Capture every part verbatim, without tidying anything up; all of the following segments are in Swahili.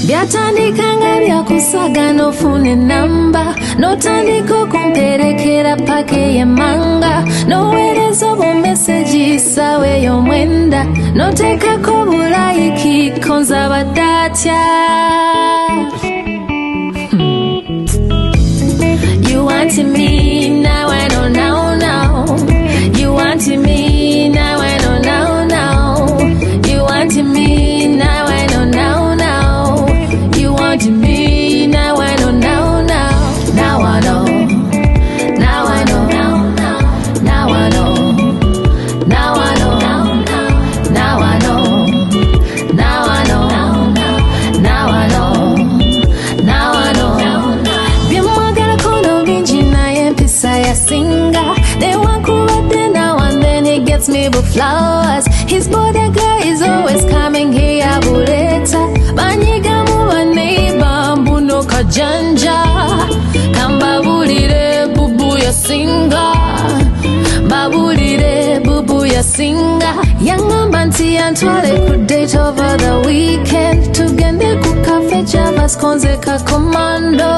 Byatandika bya kusaga nofune namba notandika kumperekera pake ye manga noweereza bo message sawe yo mwenda notekako bulayiki konza badatya. You wanted me now I know now now. You wanted me now I know now now. You wanted me now I know now now. You wanted me now I know now now. Now I know. Now I know. Now I know. Now I know. Now I know. Now I know. Now I know. Now I know. Bimwagala kono binji na yempisa ya singa. They want kuwate now and then he gets me with flowers. His bodyguard is always coming here buleta. Banyiga mu baneiba mbuno kajanja. Kambabulire bubu ya singa. Babulire bubu ya singa. Yangamba nti antwale ku date over the weekend. Tugende ku cafe Javas konze ka commando.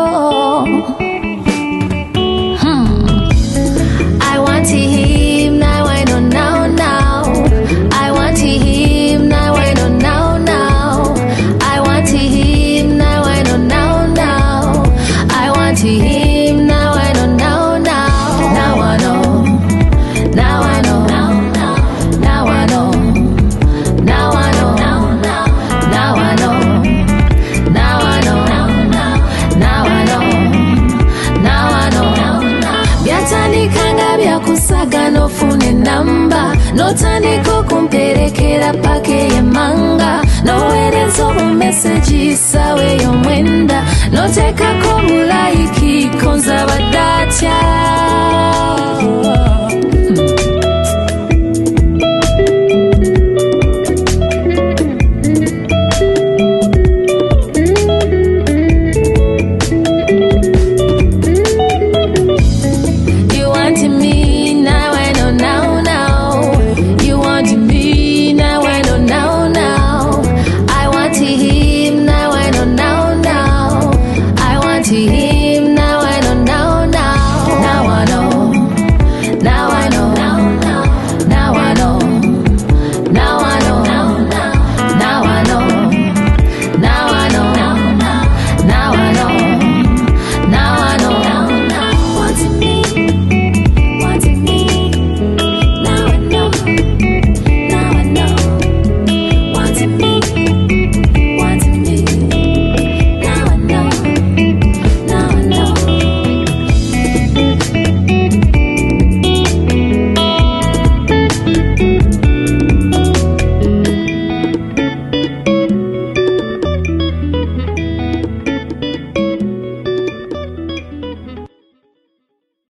I want him now I know now now. I want him now I know now now. I want him now I know now now. I want him now I know now now. Now I know. Now I know. Now I know. Now I know. Now I know. Now I know. Now I know. Now I know. Byatandika bya kusaga nofune namba notandika kumperekera pake ye manga noweereza bo message sawe yo mwenda notekako bulayiki konza badatya.